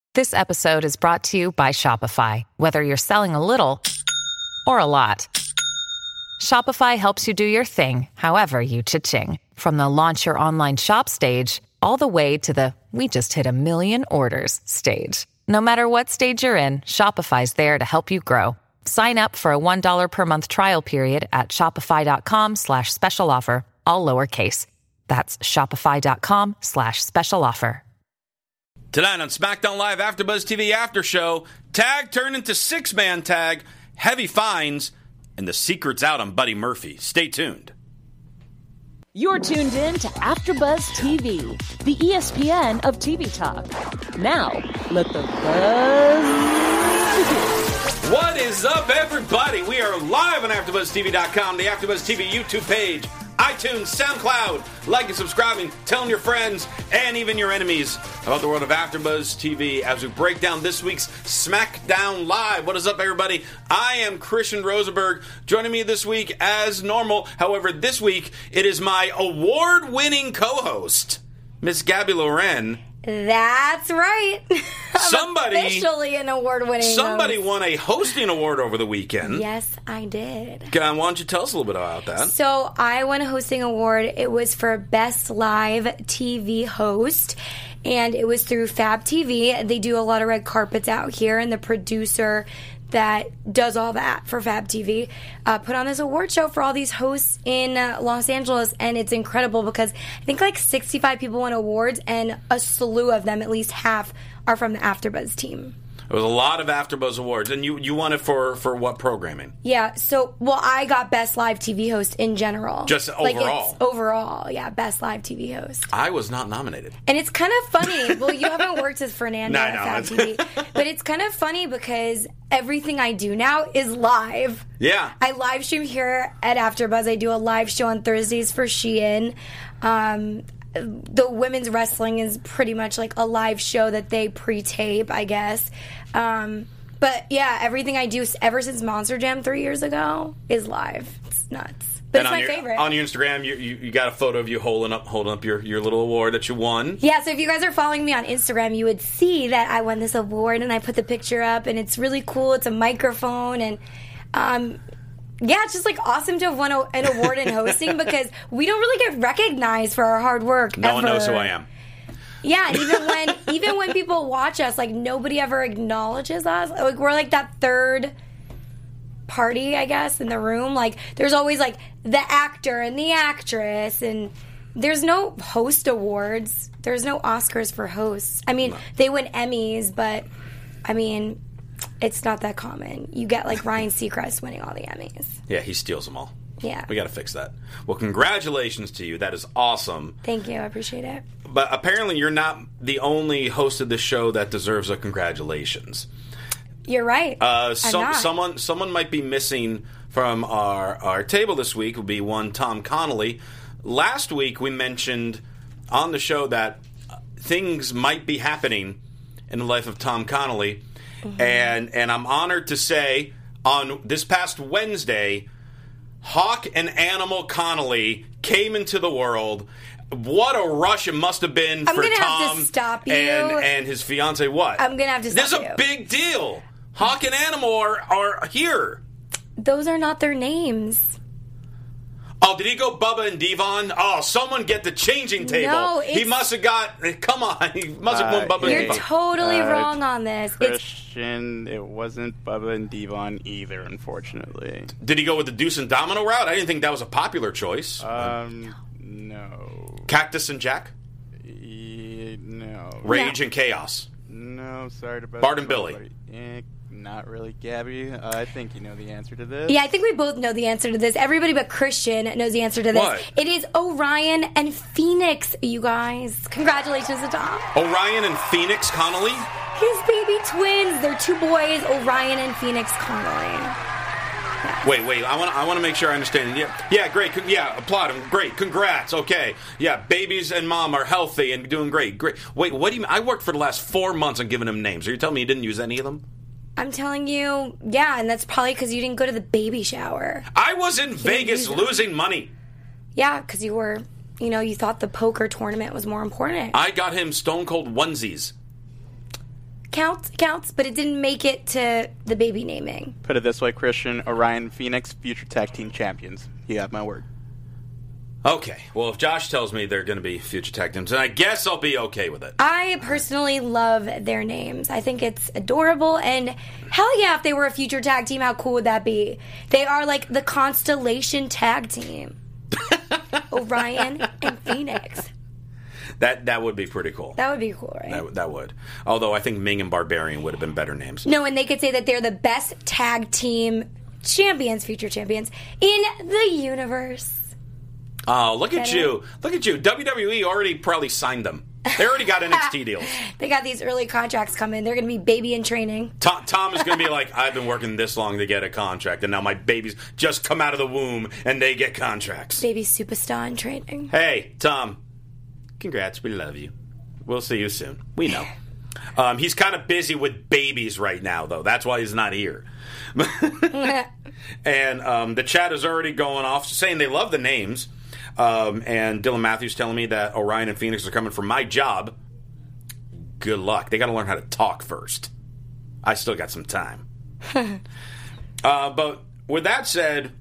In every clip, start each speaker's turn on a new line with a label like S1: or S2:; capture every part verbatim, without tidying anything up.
S1: This episode is brought to you by Shopify. Whether you're selling a little or a lot, Shopify helps you do your thing, however you cha-ching. From the launch your online shop stage, all the way to the we just hit a million orders stage. No matter what stage you're in, Shopify's there to help you grow. Sign up for a one dollar per month trial period at shopify.com slash special offer, all lowercase. That's shopify.com slash special offer.
S2: Tonight on SmackDown Live AfterBuzz T V After Show, tag turned into six-man tag, heavy fines, and the secret's out on Buddy Murphy. Stay tuned.
S3: You're tuned in to AfterBuzz T V, the E S P N of T V talk. Now, let the buzz begin.
S2: What is up, everybody? We are live on AfterBuzz T V dot com, the AfterBuzz T V YouTube page, iTunes, SoundCloud. Like and subscribing, telling your friends and even your enemies about the world of AfterBuzz T V as we break down this week's SmackDown Live. What is up, everybody? I am Christian Rosenberg. Joining me this week as normal. However, this week it is my award-winning co-host, Miss Gabby Loren.
S4: That's right. I'm
S2: somebody
S4: officially an award-winning
S2: Somebody
S4: host.
S2: won a hosting award over the weekend.
S4: Yes, I did.
S2: Uh, why don't you tell us a little bit about that?
S4: So I won a hosting award. It was for Best Live T V Host, and it was through Fab T V. They do a lot of red carpets out here, and the producer that does all that for Fab T V uh, put on this award show for all these hosts in uh, Los Angeles, and it's incredible because I think like sixty-five people won awards, and a slew of them, at least half, are from the AfterBuzz team.
S2: It was a lot of AfterBuzz awards, and you you won it for, for what programming?
S4: Yeah, so, well, I got Best Live T V Host in general.
S2: Just
S4: like
S2: overall?
S4: It's overall, yeah, Best Live T V Host.
S2: I was not nominated.
S4: And it's kind of funny. Well, you haven't worked with Fernando
S2: No,
S4: at
S2: no.
S4: Fab T V. But it's kind of funny because everything I do now is live.
S2: Yeah.
S4: I live stream here at AfterBuzz. I do a live show on Thursdays for Shein. Um... The women's wrestling is pretty much like a live show that they pre-tape, I guess. Um, but yeah, everything I do ever since Monster Jam three years ago is live. It's nuts. But
S2: and
S4: it's
S2: on
S4: my
S2: your,
S4: favorite.
S2: On your Instagram, you, you you got a photo of you holding up holding up your, your little award that you won.
S4: Yeah, so if you guys are following me on Instagram, you would see that I won this award, and I put the picture up, and it's really cool. It's a microphone, and um, yeah, it's just like awesome to have won a, an award in hosting because we don't really get recognized for our hard work.
S2: No
S4: ever.
S2: one knows who I am.
S4: Yeah, and even when even when people watch us, like nobody ever acknowledges us. Like we're like that third party, I guess, in the room. Like there's always like the actor and the actress, and there's no host awards. There's no Oscars for hosts. I mean, they win Emmys, but I mean, it's not that common. You get like Ryan Seacrest winning all the Emmys.
S2: Yeah, he steals them all.
S4: Yeah.
S2: We got to fix that. Well, congratulations to you. That is awesome.
S4: Thank you. I appreciate it.
S2: But apparently you're not the only host of this show that deserves a congratulations.
S4: You're right.
S2: Uh, some,
S4: I'm not.
S2: Someone someone might be missing from our, our table this week would be one Tom Connolly. Last week we mentioned on the show that things might be happening in the life of Tom Connolly. Mm-hmm. And and I'm honored to say on this past Wednesday, Hawk and Animal Connolly came into the world. What a rush it must have been
S4: I'm
S2: for
S4: gonna
S2: Tom
S4: have to stop you.
S2: And, and his fiance. What?
S4: I'm going to have to stop
S2: This is
S4: you.
S2: a big deal. Hawk and Animal are, are here.
S4: Those are not their names.
S2: Oh, did he go Bubba and Devon? Oh, someone get the changing table.
S4: No,
S2: he
S4: it's-
S2: must have got. Come on, he must have
S5: Uh,
S2: won Bubba
S5: yeah.
S2: and
S4: You're
S2: Devon.
S4: totally
S5: Uh,
S4: wrong on this. It's,
S5: Christian, it wasn't Bubba and Devon either, unfortunately.
S2: Did he go with the Deuce and Domino route? I didn't think that was a popular choice.
S5: Um, no.
S2: Cactus and Jack,
S5: E- no.
S2: Rage and Chaos.
S5: No, sorry about
S2: Bart and Billy.
S5: Eh, not really, Gabby. Uh, I think you know the answer to this.
S4: yeah, I think we both know the answer to this. Everybody but Christian knows the answer to this.
S2: What?
S4: It is Orion and Phoenix, you guys. Congratulations to Tom.
S2: Orion and Phoenix Connolly.
S4: His baby twins. They're two boys, Orion and Phoenix Connolly.
S2: Wait, wait. I want. I want to make sure I understand. Yeah, yeah, great. Con- Yeah, applaud him. Great. Congrats. Okay. Yeah, babies and mom are healthy and doing great. Great. Wait, what do you mean? I worked for the last four months on giving him names. Are you telling me you didn't use any of them?
S4: I'm telling you, yeah, and that's probably because you didn't go to the baby shower.
S2: I was in Vegas
S4: use them.
S2: losing money.
S4: Yeah, because you were, you know, you thought the poker tournament was more important.
S2: I got him Stone Cold onesies.
S4: Okay, counts, counts, but it didn't make it to the baby naming.
S5: Put it this way, Christian, Orion and Phoenix, future tag team champions. You got my word.
S2: Okay, well, if Josh tells me they're going to be future tag teams, then I guess I'll be okay with it.
S4: I personally love their names. I think it's adorable, and hell yeah, if they were a future tag team, how cool would that be? They are like the Constellation tag team. Orion and Phoenix.
S2: That that would be pretty cool.
S4: That would be cool, right?
S2: That, that would. Although I think Ming and Barbarian would have been better names.
S4: No, and they could say that they're the best tag team champions, future champions, in the universe.
S2: Oh, look at
S4: Get
S2: you. Look at you. W W E already probably signed them. They already got N X T deals.
S4: They got these early contracts coming. They're going to be baby in training.
S2: Tom, Tom is going to be like, I've been working this long to get a contract, and now my babies just come out of the womb, and they get contracts.
S4: Baby superstar in training.
S2: Hey, Tom. Congrats. We love you. We'll see you soon. We know. Um, he's kind of busy with babies right now, though. That's why he's not here. And um, the chat is already going off, saying they love the names. Um, and Dylan Matthews telling me that Orion and Phoenix are coming for my job. Good luck. They got to learn how to talk first. I still got some time. uh, but with that said,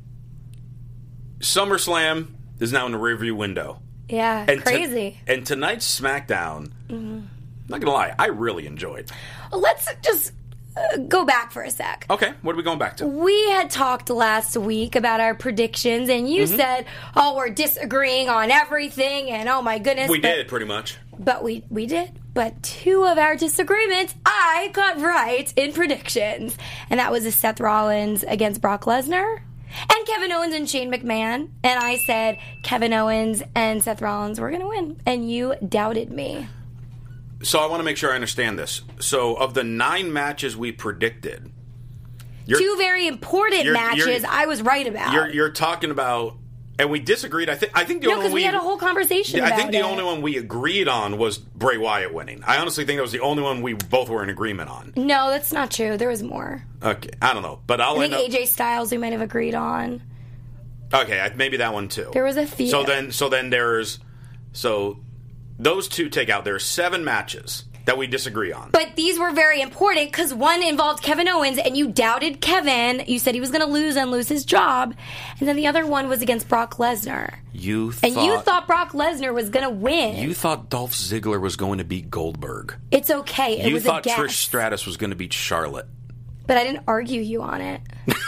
S2: SummerSlam is now in the rearview window.
S4: Yeah,
S2: and
S4: crazy.
S2: To, and tonight's SmackDown, mm-hmm. not going to lie, I really enjoyed.
S4: Let's just uh, go back for a sec.
S2: Okay, what are we going back to?
S4: We had talked last week about our predictions, and you mm-hmm. said, oh, we're disagreeing on everything, and oh my goodness.
S2: We
S4: but,
S2: did, pretty much.
S4: But we, we did. But two of our disagreements, I got right in predictions. And that was a Seth Rollins against Brock Lesnar. And Kevin Owens and Shane McMahon. And I said Kevin Owens and Seth Rollins were going to win. And you doubted me.
S2: So I want to make sure I understand this. So of the nine matches we predicted... You're,
S4: two very important
S2: you're,
S4: matches
S2: you're,
S4: I was right about.
S2: You're, you're talking about... And we disagreed. I think. I think the
S4: no,
S2: only
S4: because
S2: one
S4: we
S2: we
S4: had a whole conversation.
S2: Yeah,
S4: about
S2: I think the
S4: it.
S2: only one we agreed on was Bray Wyatt winning. I honestly think that was the only one we both were in agreement on.
S4: No, that's not true. There was more.
S2: Okay, I don't know, but I'll
S4: I think
S2: end up...
S4: A J Styles we might have agreed on.
S2: Okay, maybe that one too.
S4: There was a few.
S2: So then, so then there's so those two take out. There are seven matches that we disagree on.
S4: But these were very important because one involved Kevin Owens, and you doubted Kevin. You said he was going to lose and lose his job. And then the other one was against Brock Lesnar.
S2: You thought,
S4: and you thought Brock Lesnar was going to win.
S2: You thought Dolph Ziggler was going to beat Goldberg.
S4: It's okay. It
S2: you
S4: was
S2: thought
S4: a guess.
S2: Trish Stratus was going to beat Charlotte.
S4: But I didn't argue you on it.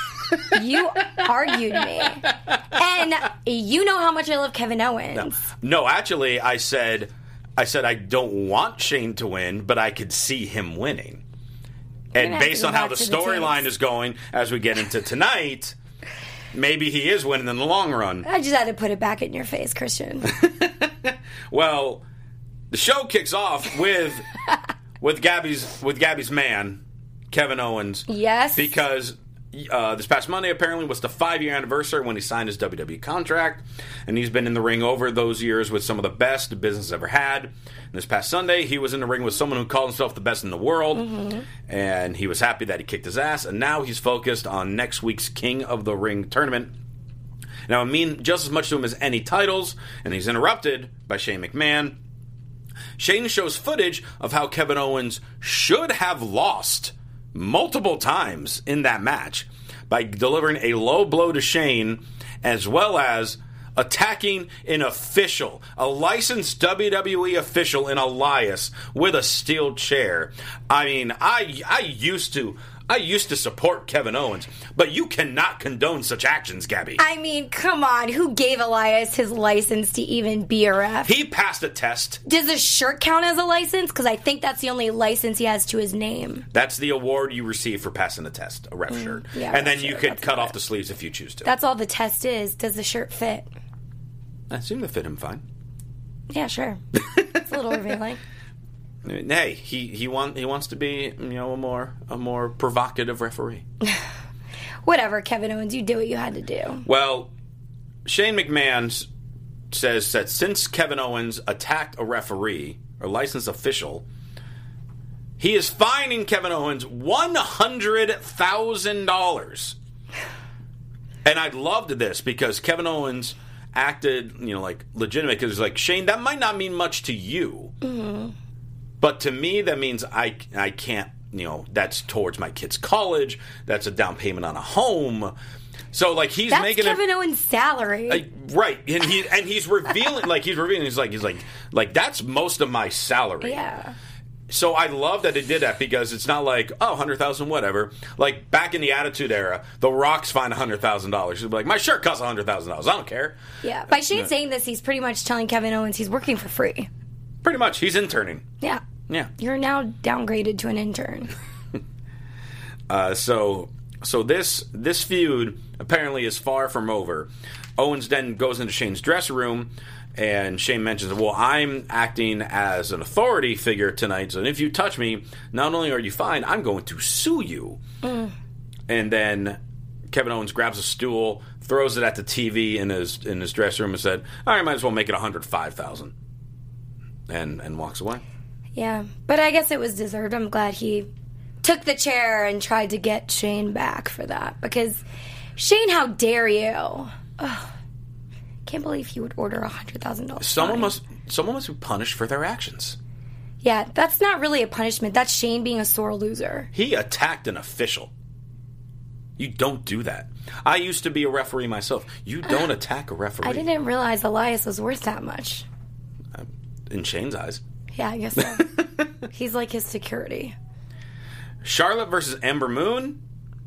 S4: You argued me. And you know how much I love Kevin Owens.
S2: No, no actually, I said... I said I don't want Shane to win, but I could see him winning. And based on how the storyline is going as we get into tonight, maybe he is winning in the long run.
S4: I just had to put it back in your face, Christian.
S2: Well, the show kicks off with with Gabby's with Gabby's man, Kevin Owens.
S4: Yes.
S2: Because Uh, this past Monday, apparently, was the five-year anniversary when he signed his W W E contract, and he's been in the ring over those years with some of the best the business ever had. And this past Sunday, he was in the ring with someone who called himself the best in the world, mm-hmm. and he was happy that he kicked his ass, and now he's focused on next week's King of the Ring tournament. Now, I mean just as much to him as any titles, and he's interrupted by Shane McMahon. Shane shows footage of how Kevin Owens should have lost multiple times in that match by delivering a low blow to Shane, as well as attacking an official, a licensed W W E official in Elias with a steel chair. I mean, I I used to I used to support Kevin Owens, but you cannot condone such actions, Gabby.
S4: I mean, come on. Who gave Elias his license to even be a ref?
S2: He passed a test.
S4: Does the shirt count as a license? Because I think that's the only license he has to his name.
S2: That's the award you receive for passing a test, a ref mm, shirt.
S4: Yeah,
S2: and then you
S4: shirt,
S2: could cut off the sleeves if you choose to.
S4: That's all the test is. Does the shirt fit?
S2: I seem to fit him fine.
S4: Yeah, sure. It's a little revealing.
S2: Hey, he he want he wants to be, you know, a more a more provocative referee.
S4: Whatever, Kevin Owens, you did what you had to do.
S2: Well, Shane McMahon says that since Kevin Owens attacked a referee or licensed official, he is fining Kevin Owens one hundred thousand dollars. And I loved this because Kevin Owens acted, you know, like legitimate because like, Shane, that might not mean much to you. Mm-hmm. But to me, that means I, I can't, you know, that's towards my kid's college. That's a down payment on a home. So, like, he's
S4: That's
S2: making
S4: Kevin
S2: it,
S4: Owens' salary.
S2: uh, right? And he and he's revealing, like, he's revealing. He's like, he's like, like that's most of my salary.
S4: Yeah.
S2: So I love that it did that because it's not like, oh, one hundred thousand dollars, whatever. Like, back in the Attitude Era, The Rock's fined one hundred thousand dollars. He'd be like, my shirt costs one hundred thousand dollars. I don't care.
S4: Yeah. By Shane
S2: Yeah.
S4: saying this, he's pretty much telling Kevin Owens he's working for free.
S2: Pretty much. He's interning.
S4: Yeah.
S2: Yeah.
S4: You're now downgraded to an intern.
S2: Uh, so so this this feud apparently is far from over. Owens then goes into Shane's dressing room, and Shane mentions, well, I'm acting as an authority figure tonight, so if you touch me, not only are you fined, I'm going to sue you. Mm. And then Kevin Owens grabs a stool, throws it at the T V in his in his dressing room, and said, all right, might as well make it one hundred five thousand dollars. And, and walks away.
S4: Yeah, but I guess it was deserved. I'm glad he took the chair and tried to get Shane back for that. Because, Shane, how dare you? Ugh. Can't believe he would order a one hundred thousand dollars
S2: Someone
S4: fine.
S2: must someone must be punished for their actions.
S4: Yeah, that's not really a punishment. That's Shane being a sore loser.
S2: He attacked an official. You don't do that. I used to be a referee myself. You don't uh, attack a referee.
S4: I didn't realize Elias was worth that much.
S2: Uh, in Shane's eyes.
S4: Yeah, I guess so. He's like his security.
S2: Charlotte versus Ember Moon.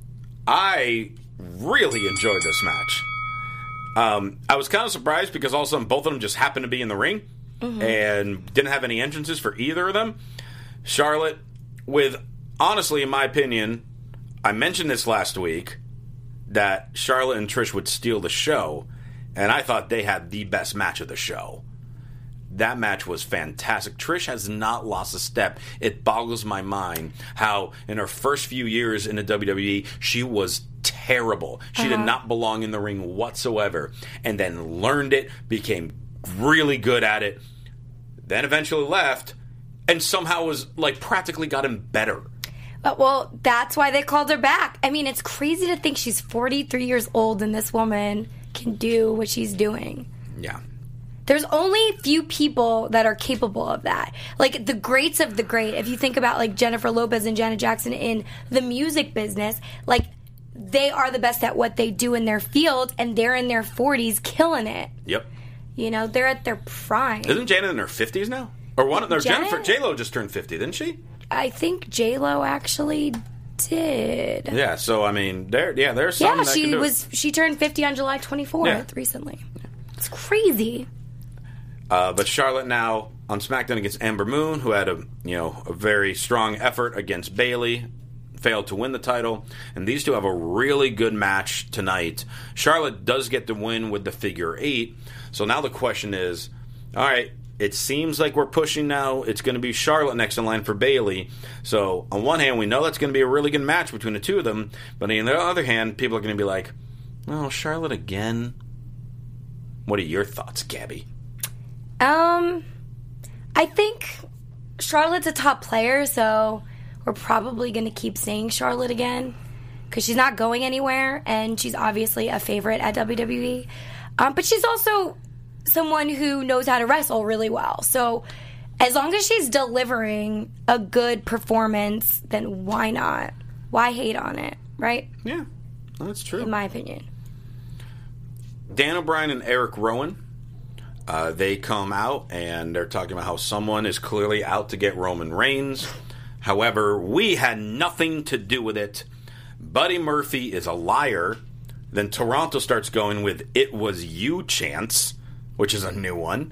S2: I really enjoyed this match. Um, I was kind of surprised because all of a sudden both of them just happened to be in the ring mm-hmm. and didn't have any entrances for either of them. Charlotte, with, honestly, in my opinion, I mentioned this last week, that Charlotte and Trish would steal the show, and I thought they had the best match of the show. That match was fantastic. Trish has not lost a step. It boggles my mind how in her first few years in the W W E, she was terrible. She uh-huh. did not belong in the ring whatsoever. And then learned it, became really good at it, then eventually left, and somehow was like practically gotten better.
S4: Uh, well, that's why they called her back. I mean, it's crazy to think she's forty-three years old and this woman can do what she's doing.
S2: Yeah.
S4: There's only few people that are capable of that. Like, the greats of the great. If you think about, like, Jennifer Lopez and Janet Jackson in the music business, like, they are the best at what they do in their field, and they're in their forties killing it.
S2: Yep.
S4: You know, they're at their prime.
S2: Isn't Janet in her fifties now? Or one of
S4: Janet?
S2: Jennifer J-Lo just turned fifty, didn't she?
S4: I think J-Lo actually did.
S2: Yeah, so, I mean, there, yeah, there's some
S4: Yeah,
S2: that
S4: she
S2: can do
S4: was.
S2: it.
S4: She turned fifty on July twenty-fourth
S2: Yeah.
S4: recently. Yeah. It's crazy.
S2: Uh, but Charlotte now on SmackDown against Ember Moon, who had a you know a very strong effort against Bayley, failed to win the title, and these two have a really good match tonight. Charlotte does get the win with the figure eight, so now the question is, all right, it seems like we're pushing now. It's going to be Charlotte next in line for Bayley. So on one hand, we know that's going to be a really good match between the two of them, but on the other hand, people are going to be like, oh, Charlotte again? What are your thoughts, Gabby?
S4: Um, I think Charlotte's a top player, so we're probably going to keep saying Charlotte again because she's not going anywhere, and she's obviously a favorite at W W E. Um, but she's also someone who knows how to wrestle really well. So as long as she's delivering a good performance, then why not? Why hate on it, right?
S2: Yeah, that's true.
S4: In my opinion.
S2: Dan O'Brien and Eric Rowan. Uh, they come out and they're talking about how someone is clearly out to get Roman Reigns. However, we had nothing to do with it. Buddy Murphy is a liar. Then Toronto starts going with "It was you, Chance," which is a new one.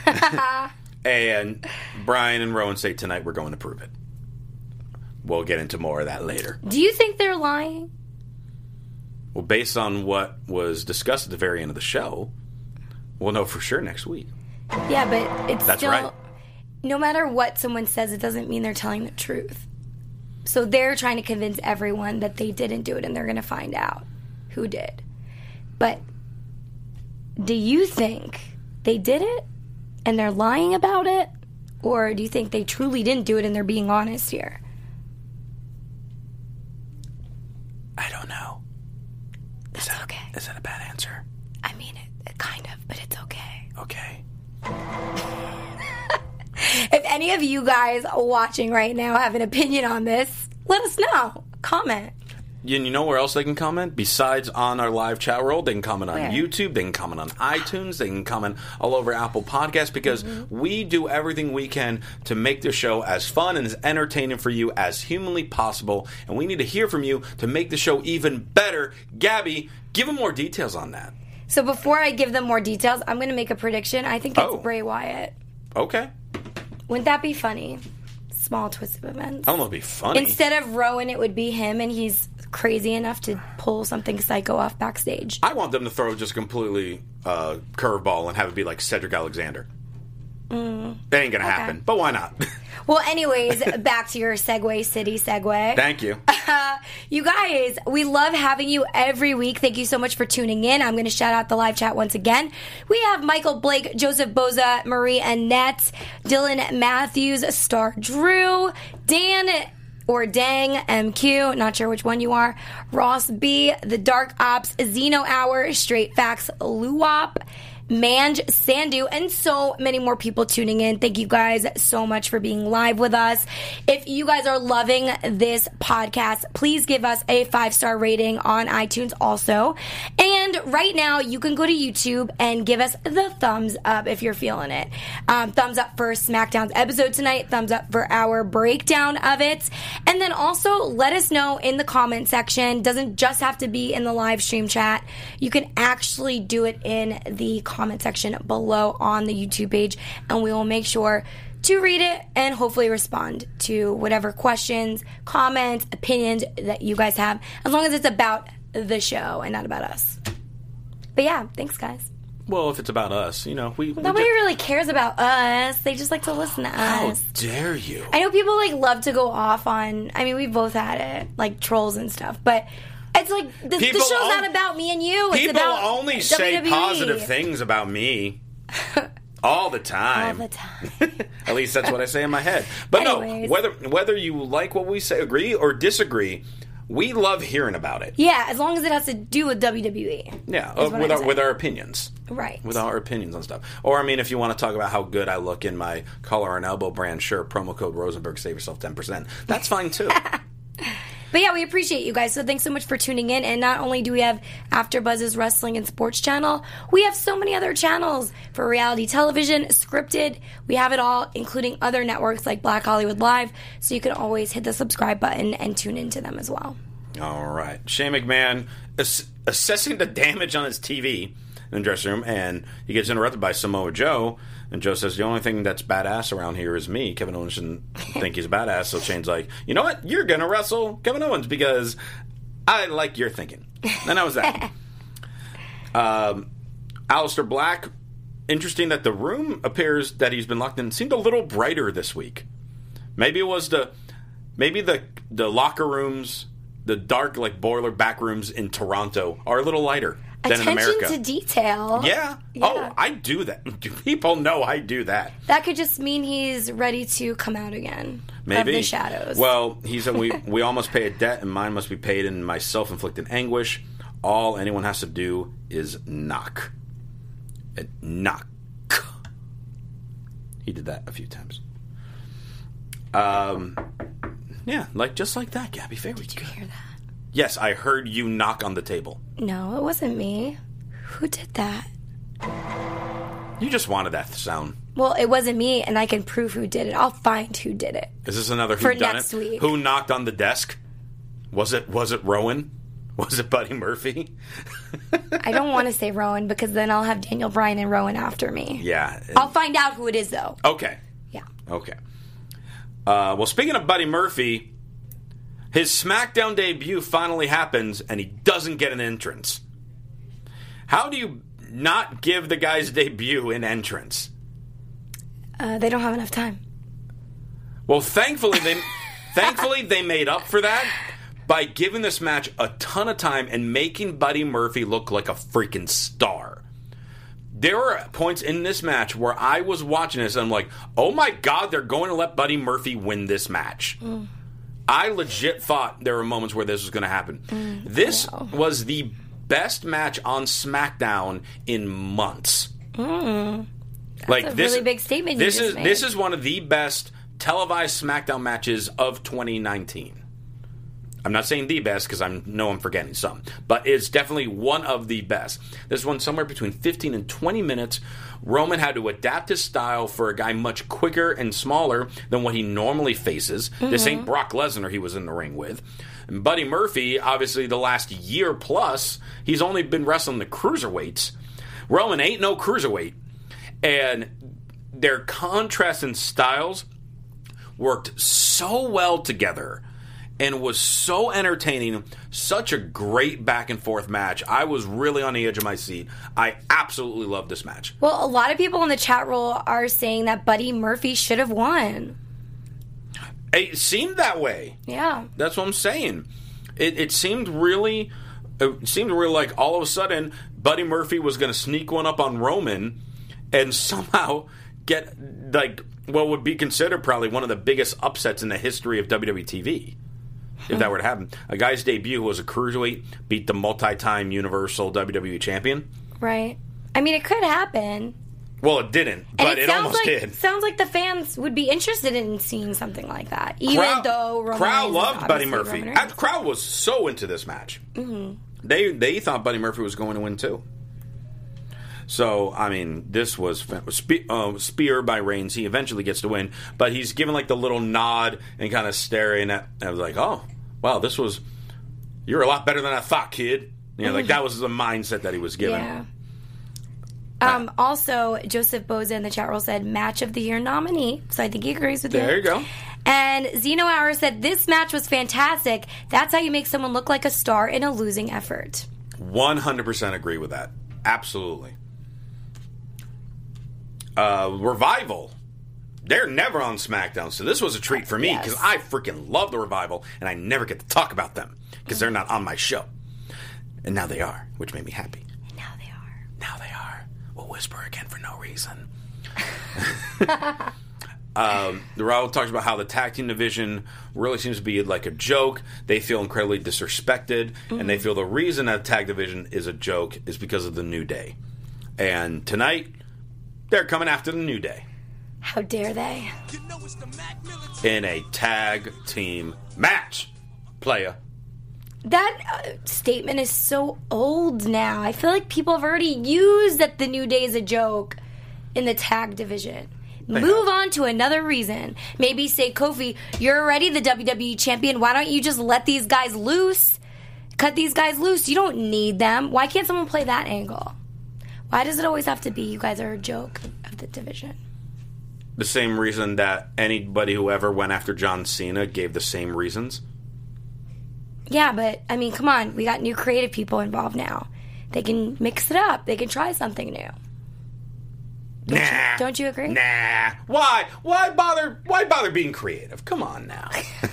S2: And Brian and Rowan say tonight we're going to prove it. We'll get into more of that later.
S4: Do you think they're lying?
S2: Well, based on what was discussed at the very end of the show, we'll know for sure next week.
S4: Yeah, but it's
S2: That's
S4: still...
S2: right.
S4: No matter what someone says, it doesn't mean they're telling the truth. So they're trying to convince everyone that they didn't do it, and they're going to find out who did. But do you think they did it, and they're lying about it? Or do you think they truly didn't do it, and they're being honest here?
S2: I don't know.
S4: That's
S2: is that,
S4: okay.
S2: Is that a bad answer?
S4: I mean, it, kind of, but it's okay.
S2: Okay.
S4: If any of you guys watching right now have an opinion on this, let us know. Comment.
S2: You, you know where else they can comment? Besides on our live chat world, they can comment on
S4: Where?
S2: YouTube, they can comment on iTunes, they can comment all over Apple Podcasts, because mm-hmm. we do everything we can to make the show as fun and as entertaining for you as humanly possible, and we need to hear from you to make the show even better. Gabby, give them more details on that.
S4: So before I give them more details, I'm going to make a prediction. I think it's
S2: Oh.
S4: Bray Wyatt.
S2: Okay.
S4: Wouldn't that be funny? Small twist of events.
S2: I don't know if it'd be funny.
S4: Instead of Rowan, it would be him, and he's crazy enough to pull something psycho off backstage.
S2: I want them to throw just completely uh, curveball and have it be like Cedric Alexander.
S4: Mm,
S2: that ain't going to
S4: okay.
S2: happen, but why not?
S4: Well, anyways, back to your Segway City segue.
S2: Thank you.
S4: Uh, you guys, we love having you every week. Thank you so much for tuning in. I'm going to shout out the live chat once again. We have Michael Blake, Joseph Boza, Marie Annette, Dylan Matthews, Star Drew, Dan or Dang M Q, not sure which one you are, Ross B, The Dark Ops, Zeno Hour, Straight Facts, Luwop, Manj, Sandu, and so many more people tuning in. Thank you guys so much for being live with us. If you guys are loving this podcast, please give us a five-star rating on iTunes also. And right now, you can go to YouTube and give us the thumbs up if you're feeling it. Um, thumbs up for SmackDown's episode tonight. Thumbs up for our breakdown of it. And then also, let us know in the comment section. Doesn't just have to be in the live stream chat. You can actually do it in the comment section below on the YouTube page, and we will make sure to read it and hopefully respond to whatever questions, comments, opinions that you guys have, as long as it's about the show and not about us. But yeah, thanks guys.
S2: Well, if it's about us, you know, we... we
S4: Nobody
S2: just,
S4: really cares about us. They just like to listen to
S2: how
S4: us.
S2: dare you?
S4: I know people like love to go off on, I mean, we both had it, like trolls and stuff, but it's like, the, the show's
S2: on-
S4: not about me and you. It's
S2: People
S4: about
S2: only say
S4: W W E.
S2: positive things about me. All the time.
S4: All the time.
S2: At least that's what I say in my head. But
S4: Anyways.
S2: no, whether whether you like what we say, agree or disagree, we love hearing about it.
S4: Yeah, as long as it has to do with W W E.
S2: Yeah,
S4: is
S2: uh,
S4: what
S2: with
S4: I'm
S2: our
S4: saying.
S2: with our opinions.
S4: Right.
S2: With our opinions on stuff. Or, I mean, if you want to talk about how good I look in my collar and elbow brand shirt, promo code Rosenberg, save yourself ten percent. That's fine, too.
S4: But yeah, we appreciate you guys. So thanks so much for tuning in. And not only do we have AfterBuzz's Wrestling and Sports channel, we have so many other channels for reality television, scripted. We have it all, including other networks like Black Hollywood Live. So you can always hit the subscribe button and tune into them as well.
S2: All right. Shane McMahon ass- assessing the damage on his T V in the dressing room, and he gets interrupted by Samoa Joe. And Joe says, the only thing that's badass around here is me. Kevin Owens shouldn't think he's badass. So Shane's like, you know what? You're going to wrestle Kevin Owens because I like your thinking. And that was that. um, Aleister Black, interesting that the room appears that he's been locked in seemed a little brighter this week. Maybe it was the, maybe the, the locker rooms, the dark, like, boiler back rooms in Toronto are a little lighter than in America.
S4: Attention to detail.
S2: Yeah.
S4: Yeah.
S2: Oh, I do that. People know I do that.
S4: That could just mean he's ready to come out again.
S2: Maybe.
S4: Of the shadows.
S2: Well, he said, we, we all must pay a debt, and mine must be paid in my self-inflicted anguish. All anyone has to do is knock. And knock. He did that a few times. Um, yeah, like just like that, Gabby. Very
S4: Did you
S2: good.
S4: hear that?
S2: Yes, I heard you knock on the table.
S4: No, it wasn't me. Who did that?
S2: You just wanted that sound.
S4: Well, it wasn't me, and I can prove who did it. I'll find who did it.
S2: Is this another
S4: For
S2: who done
S4: next
S2: it?
S4: week.
S2: Who knocked on the desk? Was it was it Rowan? Was it Buddy Murphy?
S4: I don't want to say Rowan because then I'll have Daniel Bryan and Rowan after me.
S2: Yeah.
S4: I'll find out who it is, though.
S2: Okay.
S4: Yeah.
S2: Okay. Uh, well, speaking of Buddy Murphy, his SmackDown debut finally happens, and he doesn't get an entrance. How do you not give the guy's debut an entrance?
S4: Uh, they don't have enough time.
S2: Well, thankfully they thankfully they made up for that by giving this match a ton of time and making Buddy Murphy look like a freaking star. There were points in this match where I was watching this and I'm like, oh my God, they're going to let Buddy Murphy win this match. Mm. I legit thought there were moments where this was going to happen. Mm, this wow. was the best match on SmackDown in months.
S4: Mm.
S2: like
S4: a
S2: this,
S4: really big statement you
S2: This
S4: just
S2: is
S4: made.
S2: this is one of the best televised SmackDown matches of twenty nineteen. I'm not saying the best because I know I'm forgetting some, but it's definitely one of the best. This one somewhere between fifteen and twenty minutes. Roman had to adapt his style for a guy much quicker and smaller than what he normally faces. Mm-hmm. This ain't Brock Lesnar he was in the ring with. And Buddy Murphy, obviously the last year plus, he's only been wrestling the cruiserweights. Roman ain't no cruiserweight. And their contrast in styles worked so well together and was so entertaining. Such a great back and forth match. I was really on the edge of my seat. I absolutely loved this match.
S4: Well, a lot of people in the chat room are saying that Buddy Murphy should have won.
S2: It seemed that way.
S4: Yeah.
S2: That's what I'm saying. It, it seemed really, it seemed really like all of a sudden Buddy Murphy was going to sneak one up on Roman and somehow get like what would be considered probably one of the biggest upsets in the history of W W E T V. If that were to happen. A guy's debut who was a cruiserweight beat the multi-time Universal W W E champion.
S4: Right. I mean, it could happen.
S2: Well, it didn't, but
S4: and it,
S2: it
S4: sounds
S2: almost
S4: like,
S2: did.
S4: Sounds like the fans would be interested in seeing something like that, even
S2: crowd,
S4: though Roman
S2: crowd
S4: Reigns is
S2: loved Buddy
S4: obviously
S2: Murphy.
S4: Roman
S2: The crowd was so into this match. Mm-hmm. They they thought Buddy Murphy was going to win too. So I mean, this was spe- uh, spear by Reigns. He eventually gets to win, but he's given like the little nod and kind of staring at. I was like, oh. Wow, this was, you're a lot better than I thought, kid. You know, like that was the mindset that he was given.
S4: Yeah. Um, also, Joseph Boza in the chat room said, match of the year nominee. So I think he agrees with
S2: there
S4: you.
S2: There you go.
S4: And Zeno Hour said, this match was fantastic. That's how you make someone look like a star in a losing effort.
S2: one hundred percent agree with that. Absolutely. Uh, Revival. They're never on SmackDown, so this was a treat for me because yes. I freaking love the Revival, and I never get to talk about them because they're not on my show. And now they are, which made me happy.
S4: Now they are.
S2: Now they are. We'll whisper again for no reason. um, the Revival talks about how the tag team division really seems to be like a joke. They feel incredibly disrespected, mm-hmm. and they feel the reason that tag division is a joke is because of the New Day. And tonight, they're coming after the New Day.
S4: How dare they?
S2: In a tag team match, playa.
S4: That uh, statement is so old now. I feel like people have already used that the New Day is a joke in the tag division. They Move have. on to another reason. Maybe say, Kofi, you're already the W W E champion. Why don't you just let these guys loose? Cut these guys loose. You don't need them. Why can't someone play that angle? Why does it always have to be you guys are a joke of the division?
S2: The same reason that anybody who ever went after John Cena gave the same reasons.
S4: Yeah, but, I mean, come on. We got new creative people involved now. They can mix it up. They can try something new. Don't
S2: nah.
S4: You, don't you agree?
S2: Nah. Why? Why bother Why bother being creative? Come on now.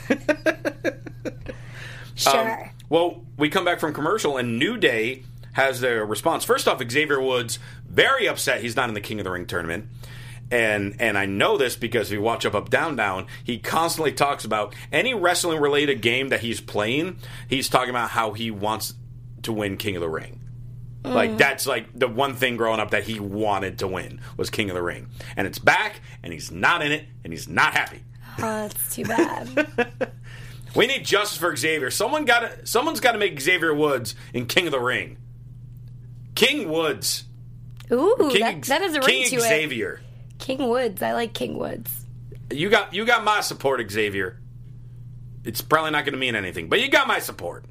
S4: Sure.
S2: Um, well, we come back from commercial, and New Day has their response. First off, Xavier Woods, very upset he's not in the King of the Ring tournament. And and I know this because if you watch Up, Up, Down, Down, he constantly talks about any wrestling-related game that he's playing, he's talking about how he wants to win King of the Ring. Mm. Like, that's like the one thing growing up that he wanted to win was King of the Ring. And it's back, and he's not in it, and he's not happy.
S4: Oh, that's too bad.
S2: We need justice for Xavier. Someone gotta, someone's got to make Xavier Woods in King of the Ring. King Woods.
S4: Ooh,
S2: King,
S4: that, that has a ring
S2: King
S4: to
S2: Xavier.
S4: it. King Woods. I like King Woods.
S2: You got you got my support, Xavier. It's probably not going to mean anything, but you got my support.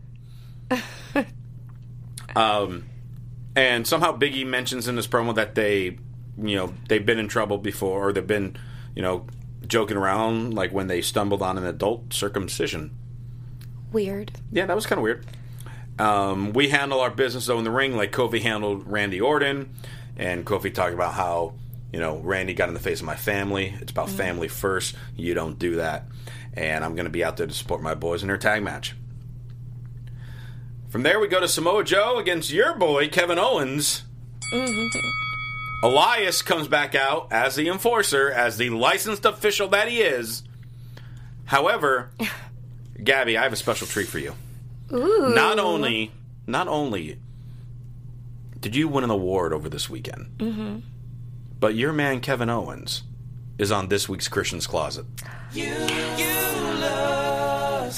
S2: um, and somehow Big E mentions in this promo that they, you know, they've been in trouble before, or they've been, you know, joking around, like when they stumbled on an adult circumcision.
S4: Weird.
S2: Yeah, that was kind of weird. Um, we handle our business, though, in the ring like Kofi handled Randy Orton. And Kofi talked about how, you know, Randy got in the face of my family. It's about mm-hmm. family first. You don't do that. And I'm going to be out there to support my boys in their tag match. From there, we go to Samoa Joe against your boy, Kevin Owens. Mm-hmm. Elias comes back out as the enforcer, as the licensed official that he is. However, Gabby, I have a special treat for you.
S4: Ooh.
S2: Not only, not only did you win an award over this weekend, mm-hmm. But your man, Kevin Owens, is on this week's Christian's Closet. You, you love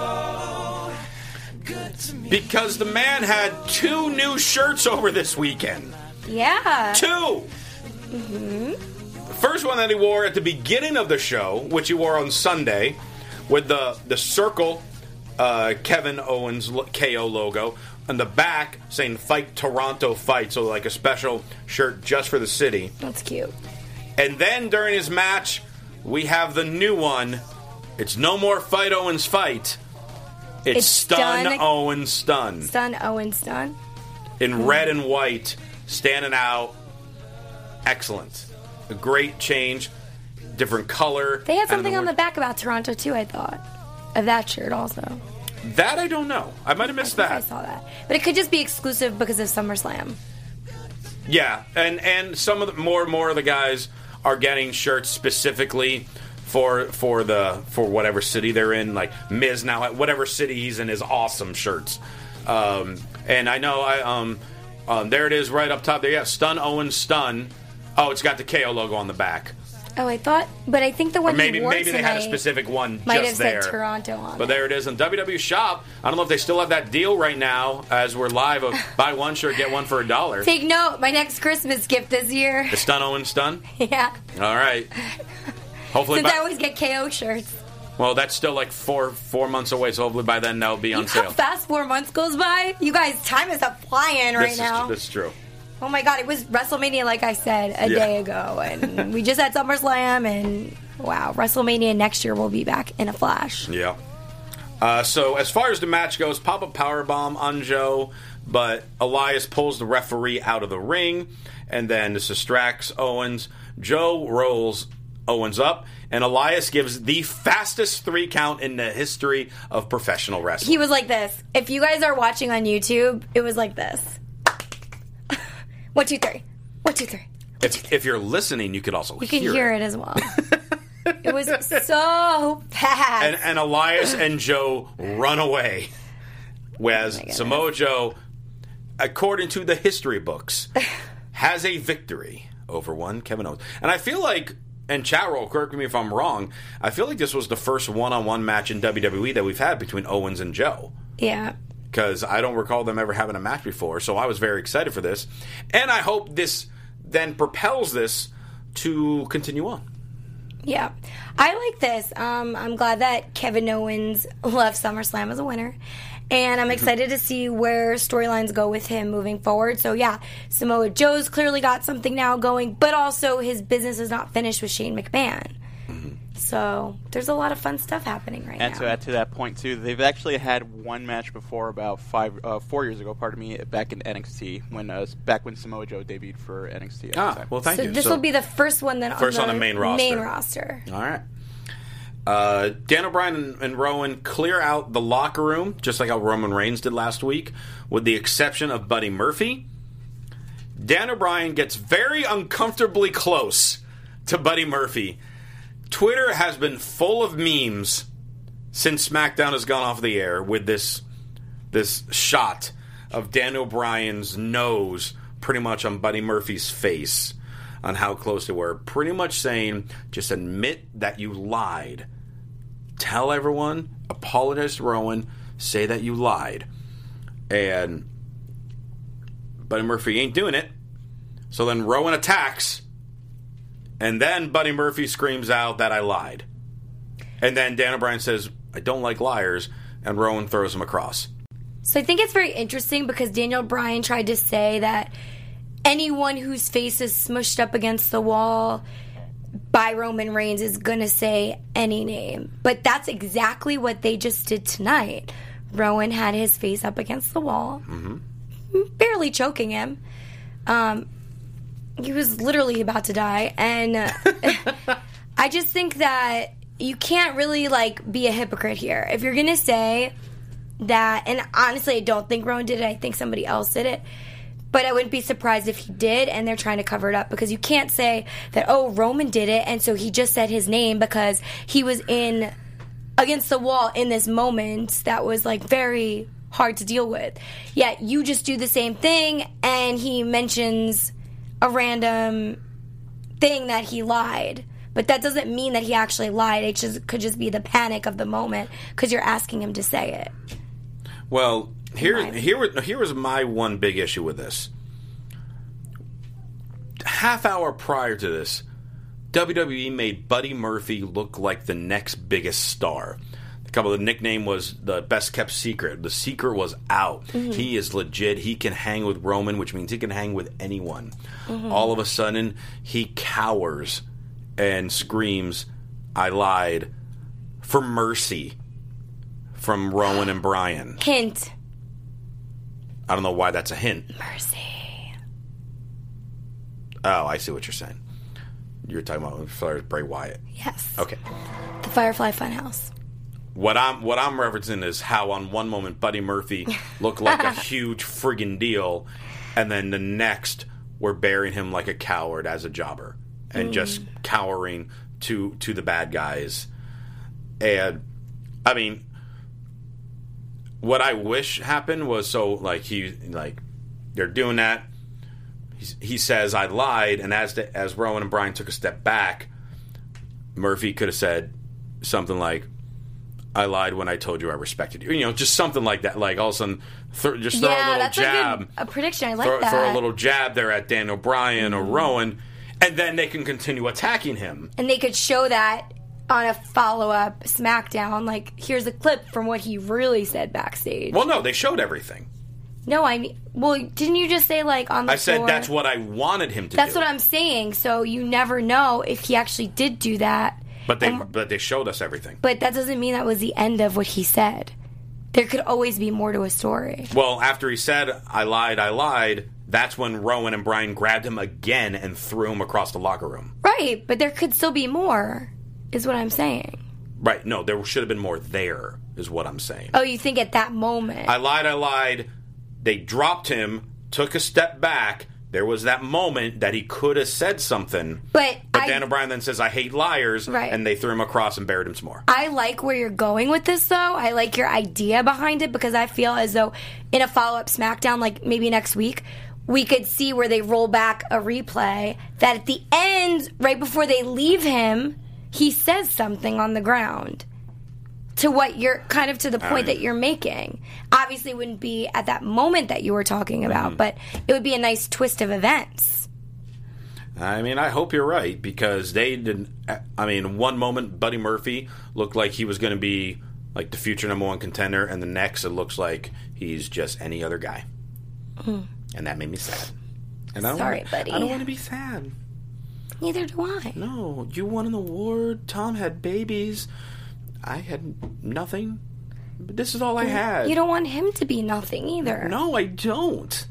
S2: so good to me. Because the man had two new shirts over this weekend.
S4: Yeah.
S2: Two!
S4: Mm-hmm.
S2: The first one that he wore at the beginning of the show, which he wore on Sunday, with the, the circle uh, Kevin Owens K O logo. On the back, saying Fight Toronto Fight, so like a special shirt just for the city.
S4: That's cute.
S2: And then during his match, we have the new one. It's no more Fight Owens Fight. It's,
S4: It's
S2: Stun,
S4: Stun-
S2: Owens Stun.
S4: Stun Owens Stun.
S2: In red and white, standing out. Excellent. A great change. Different color.
S4: They had
S2: And
S4: something on
S2: word-
S4: the back about Toronto, too, I thought. Of that shirt, also.
S2: That I don't know. I might have missed
S4: I think
S2: that.
S4: I saw that. But it could just be exclusive because of SummerSlam.
S2: Yeah, and and some of the more and more of the guys are getting shirts specifically for for the for whatever city they're in. Like Miz now, whatever city he's in, is awesome shirts. Um, and I know I um, um there it is right up top there. Yeah, Stun Owens Stun. Oh, it's got the K O logo on the back.
S4: Oh, I thought, but I think the one
S2: Or maybe
S4: he wore
S2: maybe they had a
S4: tonight
S2: specific one
S4: might
S2: just
S4: have
S2: there.
S4: said Toronto on
S2: But
S4: it.
S2: there it is on W W E Shop. I don't know if they still have that deal right now as we're live of buy one shirt, get one for a dollar.
S4: Take note, my next Christmas gift this year.
S2: The Stun Owens Stun?
S4: Yeah.
S2: All right. Hopefully
S4: Since
S2: by,
S4: I always get K O shirts.
S2: well, that's still like four four months away, so hopefully by then that'll be on
S4: You know how
S2: sale.
S4: fast four months goes by? You guys, time is up flying right
S2: this
S4: now.
S2: Is, this is true.
S4: Oh my god, it was WrestleMania, like I said, a
S2: Yeah.
S4: day ago. And we just had SummerSlam, and wow, WrestleMania next year will be back in a flash.
S2: Yeah. Uh, so as far as the match goes, pop-up powerbomb on Joe, but Elias pulls the referee out of the ring, and then this distracts Owens. Joe rolls Owens up, and Elias gives the fastest three count in the history of professional wrestling.
S4: He was like this. If you guys are watching on YouTube, it was like this. One, two, three. One, two, three.
S2: if, if you're listening, you could also
S4: You can
S2: hear,
S4: hear
S2: it.
S4: it as well. It was so fast.
S2: And, and Elias and Joe run away. Whereas
S4: goodness.
S2: Samoa Joe, according to the history books, has a victory over one Kevin Owens. And I feel like, and chat roll, correct me if I'm wrong, I feel like this was the first one-on-one match in W W E that we've had between Owens and Joe.
S4: Yeah.
S2: Because I don't recall them ever having a match before, so I was very excited for this. And I hope this then propels this to continue on.
S4: Yeah. I like this. Um, I'm glad that Kevin Owens left SummerSlam as a winner. And I'm excited to see where storylines go with him moving forward. So, yeah, Samoa Joe's clearly got something now going, but also his business is not finished with Shane McMahon. So there's a lot of fun stuff happening right
S5: And
S4: now.
S5: to add to that point too, they've actually had one match before, about five, uh, four years ago. Pardon me, back in N X T when uh, back when Samoa Joe debuted for N X T. at the
S2: Ah,
S5: time.
S2: well, thank
S4: so
S2: you.
S4: this
S2: So-
S4: will be the first one that
S2: First
S4: on
S2: on
S4: the
S2: the main roster.
S4: Main roster.
S2: All right. Uh, Dan O'Brien and, and Rowan clear out the locker room, just like how Roman Reigns did last week, with the exception of Buddy Murphy. Dan O'Brien gets very uncomfortably close to Buddy Murphy. Twitter has been full of memes since SmackDown has gone off the air with this this shot of Dan O'Brien's nose pretty much on Buddy Murphy's face, on how close they were. Pretty much saying, just admit that you lied. Tell everyone, apologize to Rowan, say that you lied. And Buddy Murphy ain't doing it. So then Rowan attacks, and then Buddy Murphy screams out that I lied. And then Dan O'Brien says, I don't like liars, and Rowan throws him across.
S4: So I think it's very interesting because Daniel Bryan tried to say that anyone whose face is smushed up against the wall by Roman Reigns is going to say any name. But that's exactly what they just did tonight. Rowan had his face up against the wall, mm-hmm. barely choking him. Um, he was literally about to die. And uh, I just think that you can't really, like, be a hypocrite here. If you're going to say that, and honestly, I don't think Rowan did it. I think somebody else did it. But I wouldn't be surprised if he did, and they're trying to cover it up. Because you can't say that, oh, Roman did it, and so he just said his name because he was in against the wall in this moment that was, like, very hard to deal with. Yet you just do the same thing, and he mentions a random thing that he lied. But that doesn't mean that he actually lied. It just could just be the panic of the moment because you're asking him to say it.
S2: Well, here, here, here was my one big issue with this. Half hour prior to this, W W E made Buddy Murphy look like the next biggest star. A couple of the nickname was the best kept secret. The secret was out. Mm-hmm. He is legit. He can hang with Roman, which means he can hang with anyone. Mm-hmm. All of a sudden, he cowers and screams, "I lied," for mercy from Rowan and Bryan.
S4: Hint.
S2: I don't know why that's a hint.
S4: Mercy.
S2: Oh, I see what you're saying. You're talking about as far as Bray Wyatt.
S4: Yes.
S2: Okay.
S4: The Firefly Funhouse.
S2: What I'm what I'm referencing is how on one moment Buddy Murphy looked like a huge friggin' deal, and then the next we're burying him like a coward as a jobber. And mm. just cowering to to the bad guys. And, I mean, what I wish happened was, so, like, he, like, they're doing that. He's, he says, "I lied," and as the, as Rowan and Bryan took a step back, Murphy could have said something like, "I lied when I told you I respected you." You know, just something like that. Like, all of a sudden, th- just throw
S4: yeah,
S2: a little
S4: that's
S2: jab.
S4: A, good, a prediction, I like
S2: throw,
S4: that.
S2: Throw a little jab there at Daniel Bryan mm. or Rowan. And then they can continue attacking him.
S4: And they could show that on a follow-up SmackDown. Like, here's a clip from what he really said backstage.
S2: Well, no, they showed everything.
S4: No, I mean... Well, didn't you just say, like, on the
S2: I
S4: floor?
S2: said that's what I wanted him to
S4: that's
S2: do.
S4: That's what I'm saying. So you never know if he actually did do that.
S2: But they
S4: and,
S2: but they showed us everything.
S4: But that doesn't mean that was the end of what he said. There could always be more to a story.
S2: Well, after he said, "I lied, I lied," that's when Rowan and Bryan grabbed him again and threw him across the locker room.
S4: Right, but there could still be more, is what I'm saying.
S2: Right, no, there should have been more there, is what I'm saying.
S4: Oh, you think at that moment.
S2: I lied, I lied. They dropped him, took a step back. There was that moment that he could have said something.
S4: But,
S2: but
S4: I,
S2: Daniel Bryan then says, "I hate liars,"
S4: right.
S2: and they threw him across and buried him some more.
S4: I like where you're going with this, though. I like your idea behind it, because I feel as though in a follow-up SmackDown, like maybe next week, we could see where they roll back a replay that at the end, right before they leave him, he says something on the ground. To what you're kind of to the point right. that you're making. Obviously, it wouldn't be at that moment that you were talking about, mm-hmm. but it would be a nice twist of events.
S2: I mean, I hope you're right, because they didn't. I mean, one moment Buddy Murphy looked like he was going to be like the future number one contender, and the next it looks like he's just any other guy, mm. and that made me sad. And I don't
S4: Sorry,
S2: wanna,
S4: buddy.
S2: I don't want to be sad.
S4: Neither do I.
S2: No, you won an award. Tom had babies. I had nothing. But this is all I had.
S4: You don't want him to be nothing either.
S2: No, I don't.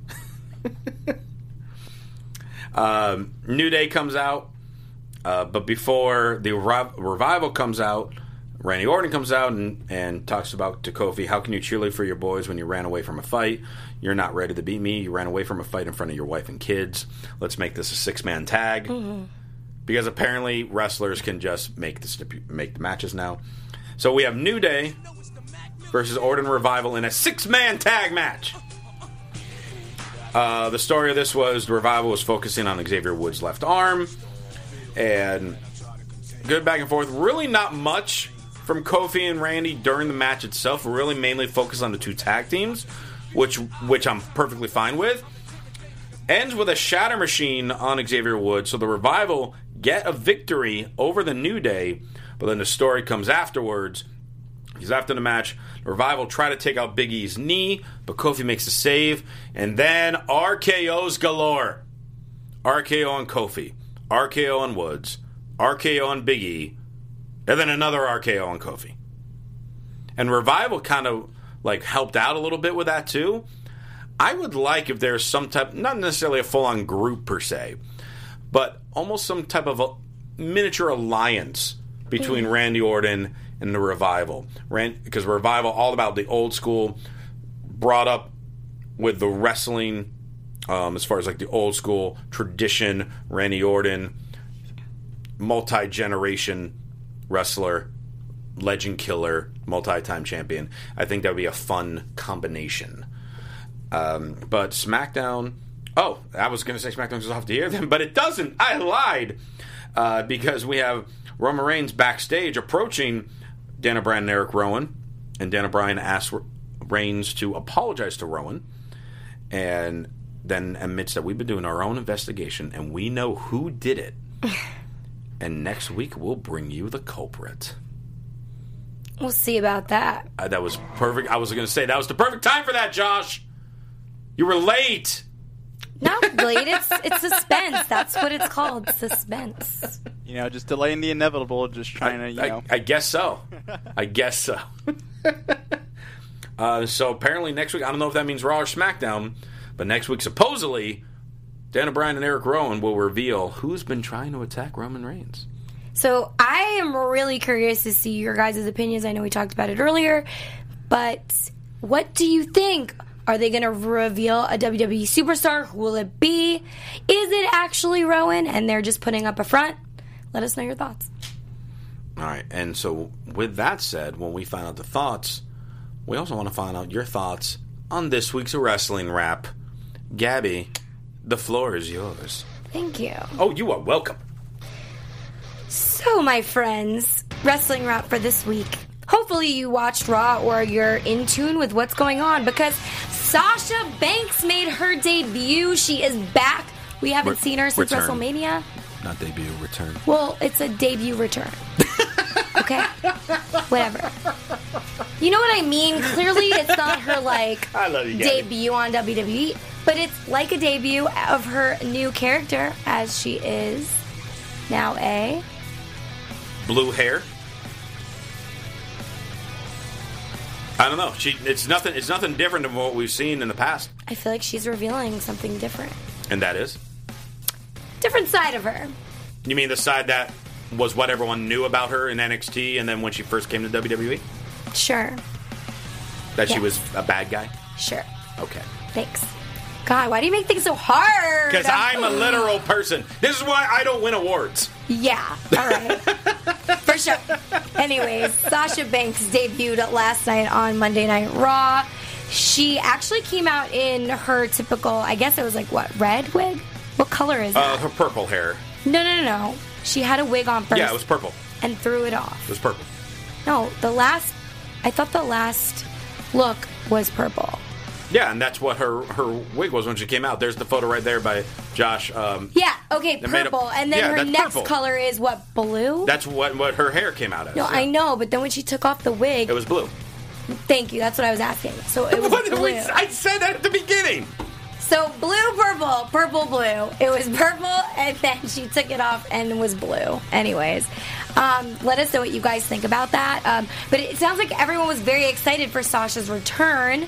S2: um, New Day comes out. Uh, but before the Rev- Revival comes out, Randy Orton comes out and, and talks about to Kofi, "How can you cheerlead for your boys when you ran away from a fight? You're not ready to beat me. You ran away from a fight in front of your wife and kids. Let's make this a six-man tag." Mm-hmm. Because apparently wrestlers can just make the make the matches now. So we have New Day versus Orton Revival in a six-man tag match. Uh, the story of this was the Revival was focusing on Xavier Woods' left arm. And good back and forth. Really not much from Kofi and Randy during the match itself. Really mainly focused on the two tag teams, which which I'm perfectly fine with. Ends with a shatter machine on Xavier Woods. So the Revival get a victory over the New Day, but then the story comes afterwards. Because after the match, the Revival try to take out Big E's knee, but Kofi makes the save, and then R K Os galore. R K O on Kofi, R K O on Woods, R K O on Big E, and then another R K O on Kofi. And Revival kind of like helped out a little bit with that too. I would like if there's some type, not necessarily a full-on group per se, but almost some type of a miniature alliance between mm. Randy Orton and the Revival. Rand, because Revival, all about the old school, brought up with the wrestling, um, as far as like the old school tradition. Randy Orton, multi-generation wrestler, legend killer, multi-time champion. I think that would be a fun combination. Um, but SmackDown Oh, I was going to say SmackDown goes off the air then, but it doesn't. I lied. Uh, because we have Roman Reigns backstage approaching Daniel Bryan and Eric Rowan. And Daniel Bryan asks Reigns to apologize to Rowan. And then admits that we've been doing our own investigation and we know who did it. And next week we'll bring you the culprit.
S4: We'll see about that.
S2: Uh, that was perfect. I was going to say that was the perfect time for that, Josh. You were late.
S4: Not late. It's it's suspense. That's what it's called. Suspense.
S5: You know, just delaying the inevitable. Just trying
S2: I,
S5: to, you
S2: I,
S5: know.
S2: I guess so. I guess so. uh, so apparently next week, I don't know if that means Raw or SmackDown, but next week supposedly Daniel Bryan and Eric Rowan will reveal who's been trying to attack Roman Reigns.
S4: So I am really curious to see your guys' opinions. I know we talked about it earlier, but what do you think? Are they going to reveal a W W E superstar? Who will it be? Is it actually Rowan and they're just putting up a front? Let us know your thoughts.
S2: All right, and so with that said, when we find out the thoughts, we also want to find out your thoughts on this week's Wrestling Wrap. Gabby, the floor is yours.
S4: Thank you.
S2: Oh, you are welcome.
S4: So, my friends, Wrestling Wrap for this week. Hopefully you watched Raw or you're in tune with what's going on because Sasha Banks made her debut. She is back. We haven't
S2: Re-
S4: seen her since
S2: return.
S4: WrestleMania.
S2: Not debut, return.
S4: Well, it's a debut return. Okay? Whatever. You know what I mean? Clearly it's not her, like,
S2: I love you, Gabby.
S4: debut on W W E, but it's like a debut of her new character as she is now a...
S2: Blue hair. I don't know. She it's nothing it's nothing different than what we've seen in the past.
S4: I feel like she's revealing something different.
S2: And that is?
S4: Different side of her.
S2: You mean the side that was what everyone knew about her in N X T and then when she first came to W W E?
S4: Sure.
S2: That she
S4: Yes.
S2: was a bad guy?
S4: Sure.
S2: Okay.
S4: Thanks. God, why do you make things so hard?
S2: Because I'm a literal person. This is why I don't win awards.
S4: Yeah. All right. For sure. Anyways, Sasha Banks debuted last night on Monday Night Raw. She actually came out in her typical, I guess it was like, what, red wig? What color is
S2: Uh,
S4: that?
S2: her purple hair.
S4: No, no, no, no. She had a wig on first.
S2: Yeah, it was purple.
S4: And threw it off.
S2: It was purple.
S4: No, the last, I thought the last look was purple.
S2: Yeah, and that's what her, her wig was when she came out. There's the photo right there by Josh. Um,
S4: Yeah, okay,
S2: That made a-
S4: purple. And then
S2: yeah,
S4: her
S2: that's
S4: next
S2: purple.
S4: color is what, blue?
S2: that's what, what her hair came out as.
S4: no,
S2: yeah.
S4: I know, but then when she took off the wig,
S2: It was blue.
S4: thank you, that's what I was asking. So it was
S2: What did
S4: blue.
S2: we- I said that at the beginning.
S4: So blue, purple, purple, blue. It was purple, and then she took it off and was blue. Anyways, um, let us know what you guys think about that. Um, but it sounds like everyone was very excited for Sasha's return.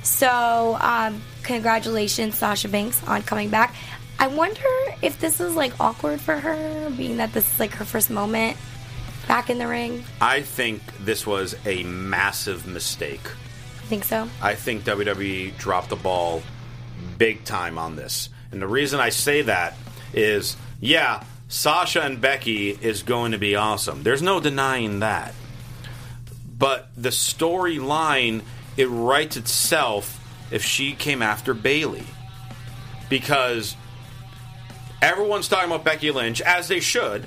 S4: So um, congratulations, Sasha Banks, on coming back. I wonder if this is like awkward for her, being that this is like her first moment back in the ring.
S2: I think this was a massive mistake.
S4: I think so.
S2: I think W W E dropped the ball big time on this. And the reason I say that is, yeah, Sasha and Becky is going to be awesome. There's no denying that. But the storyline, it writes itself if she came after Bayley. Because everyone's talking about Becky Lynch, as they should.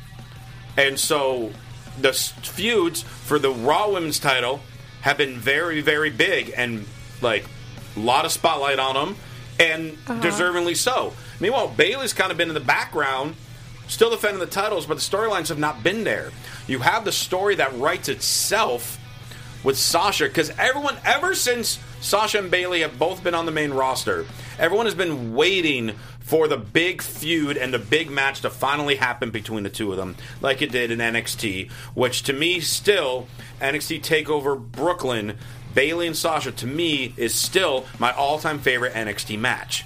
S2: And so the feuds for the Raw Women's title have been very, very big and, like, a lot of spotlight on them, and
S4: Uh-huh.
S2: deservingly so. Meanwhile, Bayley's kind of been in the background, still defending the titles, but the storylines have not been there. You have the story that writes itself with Sasha, because everyone, ever since Sasha and Bayley have both been on the main roster, everyone has been waiting for the big feud and the big match to finally happen between the two of them, like it did in N X T, which to me still, N X T TakeOver Brooklyn, Bayley and Sasha, to me, is still my all-time favorite N X T match.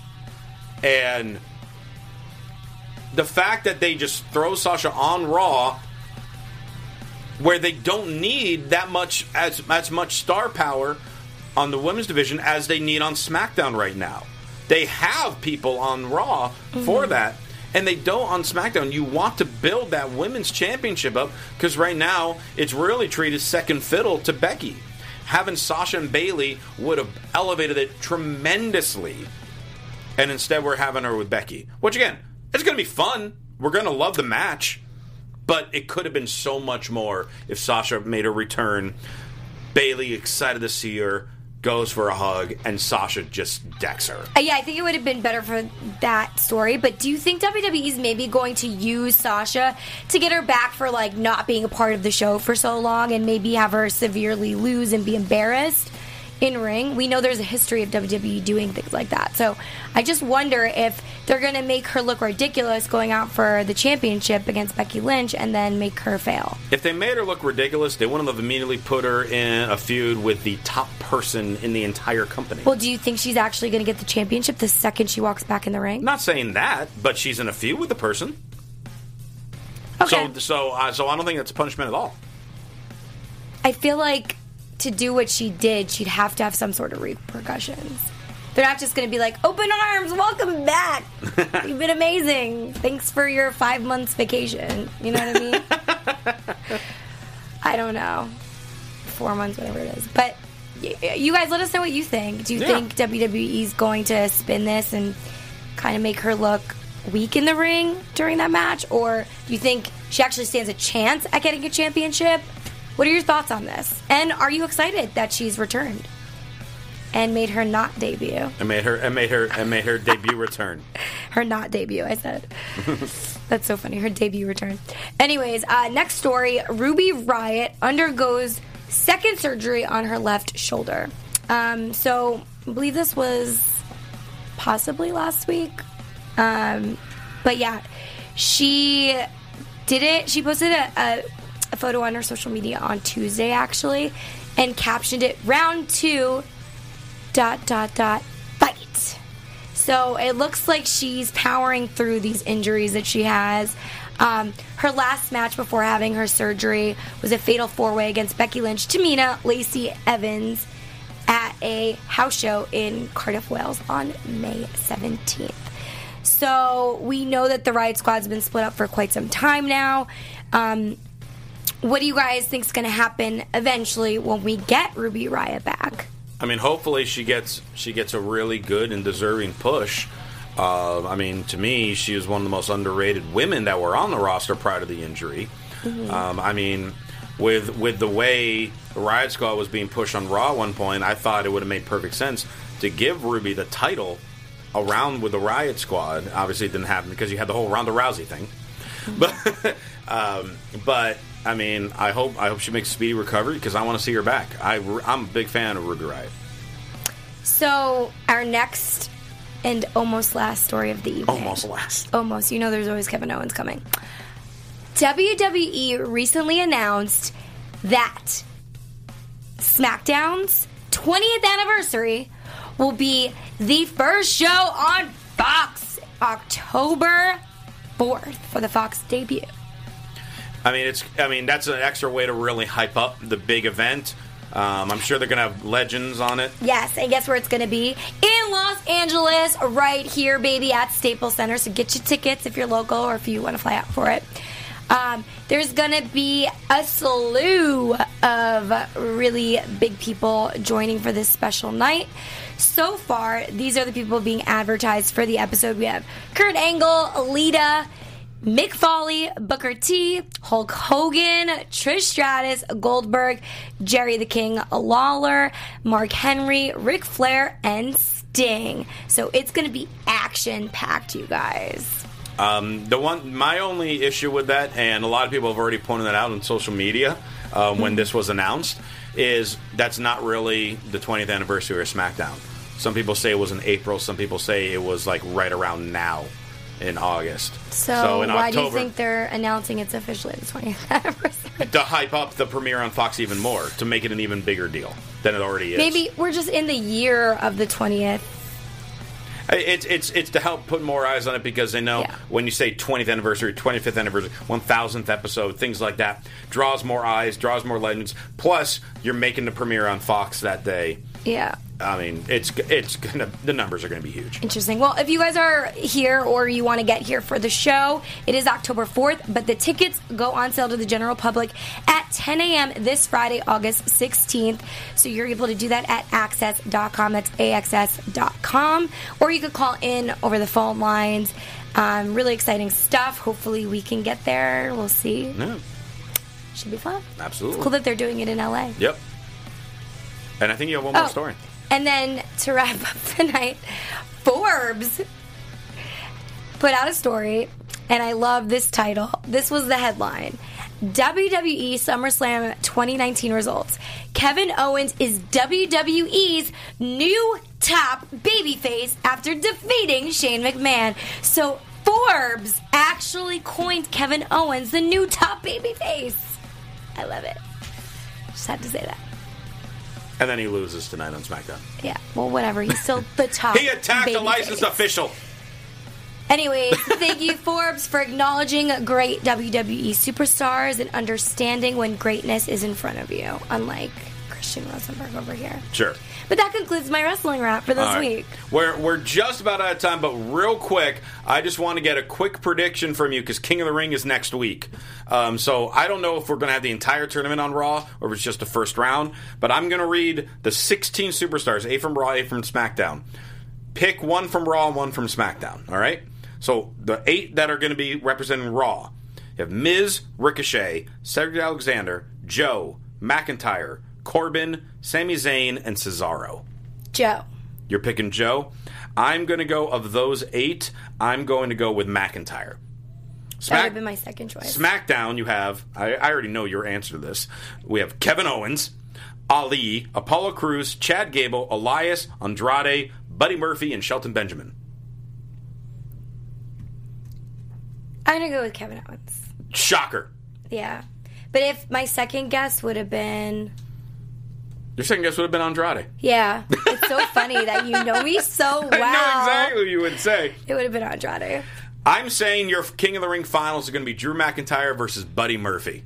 S2: And the fact that they just throw Sasha on Raw, where they don't need that much as as much star power on the women's division as they need on SmackDown right now. They have people on Raw mm-hmm. for that, and they don't on SmackDown. You want to build that women's championship up, because right now it's really treated second fiddle to Becky. Having Sasha and Bayley would have elevated it tremendously. and instead we're having her with Becky. Which, again, it's going to be fun. We're going to love the match. But it could have been so much more if Sasha made her return. Bayley, excited to see her, goes for a hug, and Sasha just decks her.
S4: Uh, yeah, I think it would have been better for that story. But do you think W W E is maybe going to use Sasha to get her back for, like, not being a part of the show for so long and maybe have her severely lose and be embarrassed in ring? We know there's a history of W W E doing things like that. So I just wonder if they're going to make her look ridiculous going out for the championship against Becky Lynch and then make her fail.
S2: If they made her look ridiculous, they wouldn't have immediately put her in a feud with the top person in the entire company.
S4: Well, do you think she's actually going to get the championship the second she walks back in the ring?
S2: Not saying that, but she's in a feud with the person.
S4: Okay.
S2: So, so, uh, so I don't think that's a punishment at all.
S4: I feel like to do what she did, she'd have to have some sort of repercussions. They're not just going to be like, open arms, welcome back. You've been amazing. Thanks for your five months vacation. You know what I mean? I don't know. Four months, whatever it is. But y- you guys, let us know what you think. Do you
S2: Yeah.
S4: think W W E is going to spin this and kind of make her look weak in the ring during that match? Or do you think she actually stands a chance at getting a championship? What are your thoughts on this? And are you excited that she's returned and made her not debut?
S2: I made her. I made her. I made her debut return.
S4: Her not debut, I said. That's so funny. Her debut return. Anyways, uh, next story. Ruby Riott undergoes second surgery on her left shoulder. Um, so I believe this was possibly last week. Um, but yeah, she did it. She posted a, a a photo on her social media on Tuesday, actually, and captioned it, round two, dot, dot, dot, fight. So it looks like she's powering through these injuries that she has. Um, her last match before having her surgery was a fatal four-way against Becky Lynch, Tamina, Lacey Evans at a house show in Cardiff, Wales on May seventeenth. So we know that the Riott Squad's been split up for quite some time now. Um... What do you guys think is going to happen eventually when we get Ruby Riott back?
S2: I mean, hopefully she gets she gets a really good and deserving push. Uh, I mean, to me, she was one of the most underrated women that were on the roster prior to the injury. Mm-hmm. Um, I mean, with with the way the Riott Squad was being pushed on Raw at one point, I thought it would have made perfect sense to give Ruby the title around with the Riott Squad. Obviously, it didn't happen because you had the whole Ronda Rousey thing. Mm-hmm. But um, but. I mean, I hope I hope she makes a speedy recovery because I want to see her back. I, I'm a big fan of Ruby Riott.
S4: So, our next and almost last story of the evening.
S2: Almost last.
S4: Almost. You know there's always Kevin Owens coming. W W E recently announced that SmackDown's twentieth anniversary will be the first show on Fox, October fourth, for the Fox debut.
S2: I mean, it's. I mean, that's an extra way to really hype up the big event. Um, I'm sure they're going to have legends on it.
S4: Yes, and guess where it's going to be? In Los Angeles, right here, baby, at Staples Center. So get your tickets if you're local or if you want to fly out for it. Um, there's going to be a slew of really big people joining for this special night. So far, these are the people being advertised for the episode. We have Kurt Angle, Lita, Mick Foley, Booker T, Hulk Hogan, Trish Stratus, Goldberg, Jerry the King Lawler, Mark Henry, Ric Flair, and Sting. So it's going to be action-packed, you guys.
S2: Um, the one, my only issue with that, and a lot of people have already pointed that out on social media um, when this was announced, is that's not really the twentieth anniversary of SmackDown. Some people say it was in April. Some people say it was like right around now. In August.
S4: So,
S2: so in
S4: why
S2: October,
S4: do you think they're announcing it's officially the twentieth anniversary?
S2: To hype up the premiere on Fox even more, to make it an even bigger deal than it already is.
S4: Maybe we're just in the year of the twentieth.
S2: It's it's it's to help put more eyes on it because they know
S4: yeah.
S2: when you say twentieth anniversary, twenty-fifth anniversary, one thousandth episode, things like that, draws more eyes, draws more legends. Plus, you're making the premiere on Fox that day.
S4: Yeah.
S2: I mean, it's it's gonna the numbers are gonna be huge.
S4: Interesting. Well, if you guys are here or you want to get here for the show, it is October fourth, but the tickets go on sale to the general public at ten a.m. this Friday, August sixteenth. So you're able to do that at access dot com. That's A X S dot com. Or you could call in over the phone lines. Um, really exciting stuff. Hopefully we can get there. We'll see.
S2: Yeah.
S4: Should be fun.
S2: Absolutely.
S4: It's cool that they're doing it in L A.
S2: Yep. And I think you have one more
S4: Oh.
S2: story.
S4: And then to wrap up the night, Forbes put out a story, and I love this title. This was the headline. W W E SummerSlam twenty nineteen results. Kevin Owens is W W E's new top babyface after defeating Shane McMahon. So Forbes actually coined Kevin Owens the new top babyface. I love it. Just had to say that.
S2: And then he loses tonight on SmackDown.
S4: Yeah, well, whatever. He's still the top.
S2: He attacked a licensed
S4: babyface.
S2: official.
S4: Anyways, thank you, Forbes, for acknowledging great W W E superstars and understanding when greatness is in front of you, unlike Christian Rosenberg over here.
S2: Sure.
S4: But that concludes my wrestling wrap for this
S2: All right.
S4: week.
S2: We're, we're just about out of time, but real quick, I just want to get a quick prediction from you because King of the Ring is next week. Um, so I don't know if we're going to have the entire tournament on Raw or if it's just the first round, but I'm going to read the sixteen superstars, eight from Raw, eight from SmackDown. Pick one from Raw and one from SmackDown, all right? So the eight that are going to be representing Raw, you have Miz, Ricochet, Cedric Alexander, Joe, McIntyre, Corbin, Sami Zayn, and Cesaro.
S4: Joe.
S2: You're picking Joe. I'm going to go, of those eight, I'm going to go with McIntyre.
S4: That
S2: Smack-
S4: would have been my second choice.
S2: SmackDown, you have, I, I already know your answer to this. We have Kevin Owens, Ali, Apollo Crews, Chad Gable, Elias, Andrade, Buddy Murphy, and Shelton Benjamin.
S4: I'm going to go with Kevin Owens.
S2: Shocker.
S4: Yeah. But if my second guess would have been...
S2: Your second guess would have been Andrade.
S4: Yeah. It's so funny that you know me so well.
S2: I know exactly what you would say.
S4: It would have been Andrade.
S2: I'm saying your King of the Ring finals are going to be Drew McIntyre versus Buddy Murphy.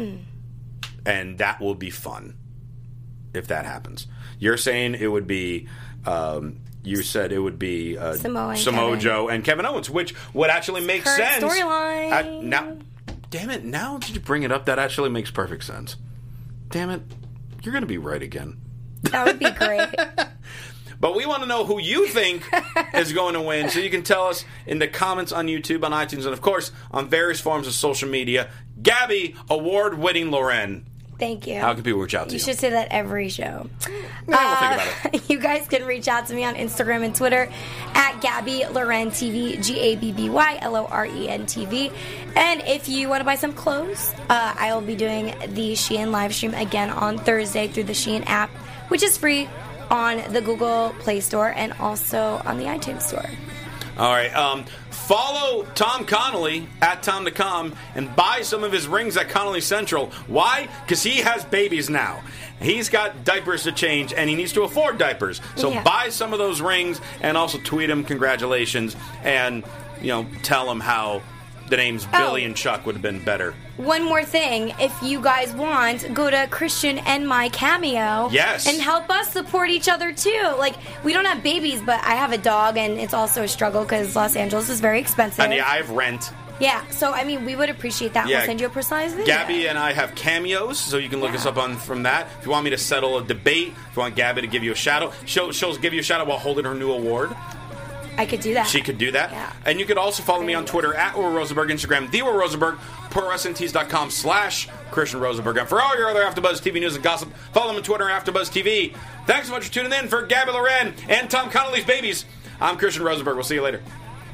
S2: And that will be fun if that happens. You're saying it would be... Um, you said it would be uh,
S4: Samoa, and
S2: Samoa
S4: Kevin.
S2: Joe and Kevin Owens, which would actually make
S4: Current
S2: sense.
S4: storyline.
S2: Uh, now, damn it! Now that you bring it up, that actually makes perfect sense. Damn it! You're going to be right again.
S4: That would be great.
S2: But we want to know who you think is going to win, so you can tell us in the comments on YouTube, on iTunes, and of course on various forms of social media. Gabby, award-winning Loren.
S4: Thank you.
S2: How can people reach out to you?
S4: You should say that every show.
S2: Yeah, we'll think about it.
S4: You guys can reach out to me on Instagram and Twitter at Gabby Loren T V, G A B B Y L O R E N T V. And if you want to buy some clothes, uh, I will be doing the Shein live stream again on Thursday through the Shein app, which is free on the Google Play Store and also on the iTunes Store.
S2: All right. Um, follow Tom Connolly at Tom to Com and buy some of his rings at Connolly Central. Why? Because he has babies now. He's got diapers to change, and he needs to afford diapers. So
S4: Yeah.
S2: buy some of those rings and also tweet him congratulations and, you know, tell him how the names Billy
S4: Oh.
S2: and Chuck would have been better.
S4: One more thing, if you guys want, go to Christian and my Cameo.
S2: Yes.
S4: And help us support each other too. Like, we don't have babies, but I have a dog, and it's also a struggle because Los Angeles is very expensive.
S2: And yeah, I have rent.
S4: Yeah, so I mean, we would appreciate that.
S2: Yeah.
S4: We'll send you a personalized video.
S2: Gabby and I have cameos, so you can look us up on from that. If you want me to settle a debate, if you want Gabby to give you a shout out, she'll, she'll give you a shout out while holding her new award.
S4: I could do that.
S2: She could do that.
S4: Yeah.
S2: And you could also follow me on Twitter at Will Rosenberg, Instagram, The Will Rosenberg, Pro Wrestling Tees dot com slash Christian Rosenberg. And for all your other AfterBuzz T V news and gossip, follow them on Twitter, AfterBuzz T V. Thanks so much for tuning in. For Gabby Loren and Tom Connolly's babies, I'm Christian Rosenberg. We'll see you later.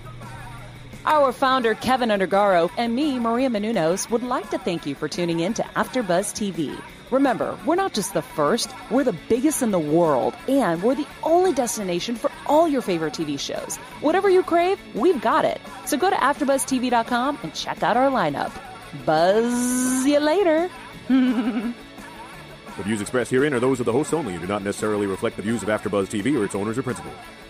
S3: Our founder, Kevin Undergaro, and me, Maria Menounos, would like to thank you for tuning in to AfterBuzz T V. Remember, we're not just the first, we're the biggest in the world, and we're the only destination for all your favorite T V shows. Whatever you crave, we've got it. So go to after buzz T V dot com and check out our lineup. Buzz you later.
S6: The views expressed herein are those of the hosts only and do not necessarily reflect the views of AfterBuzz T V or its owners or principals.